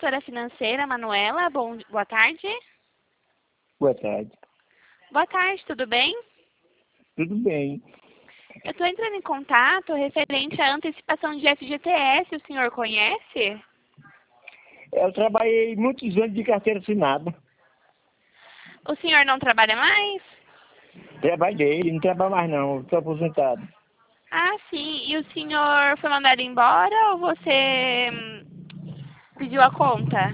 gestora financeira, Manuela. Boa tarde. Boa tarde. Boa tarde, tudo bem? Tudo bem. Eu estou entrando em contato referente à antecipação de FGTS. O senhor conhece? Eu trabalhei muitos anos de carteira assinada. O senhor não trabalha mais? Trabalhei, não trabalho mais não, estou aposentado. Ah, sim. E o senhor foi mandado embora ou você pediu a conta?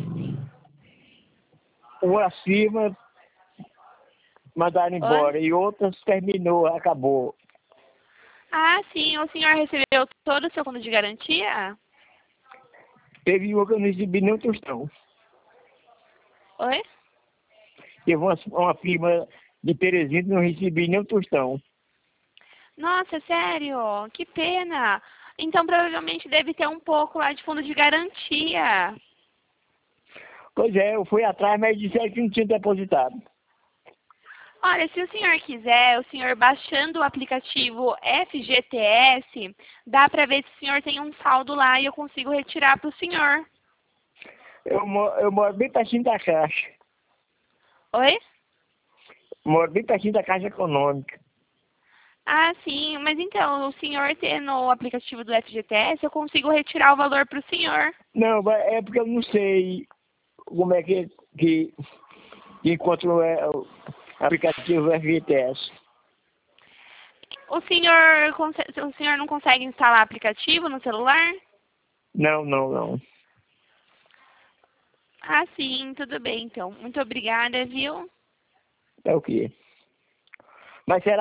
Um acima mandaram Oi? embora e outras terminou, acabou. Ah, sim. O senhor recebeu todo o seu fundo de garantia? Teve uma que eu não recebi nem um tostão. Oi? Teve uma firma de Teresina que não recebi nem um tostão. Nossa, sério? Que pena. Então, provavelmente deve ter um pouco lá de fundo de garantia. Pois é, eu fui atrás, mas disseram que não tinha depositado. Olha, se o senhor quiser, o senhor baixando o aplicativo FGTS, dá para ver se o senhor tem um saldo lá e eu consigo retirar para o senhor. Eu moro bem pertinho da Caixa. Oi? Moro bem pertinho da Caixa Econômica. Ah, sim, mas então, o senhor tendo o aplicativo do FGTS, eu consigo retirar o valor para o senhor. Não, mas é porque eu não sei como é que encontro o aplicativo FGTS. O senhor não consegue instalar aplicativo no celular? Não. Ah, sim, tudo bem, então. Muito obrigada, viu? É o quê? Mas será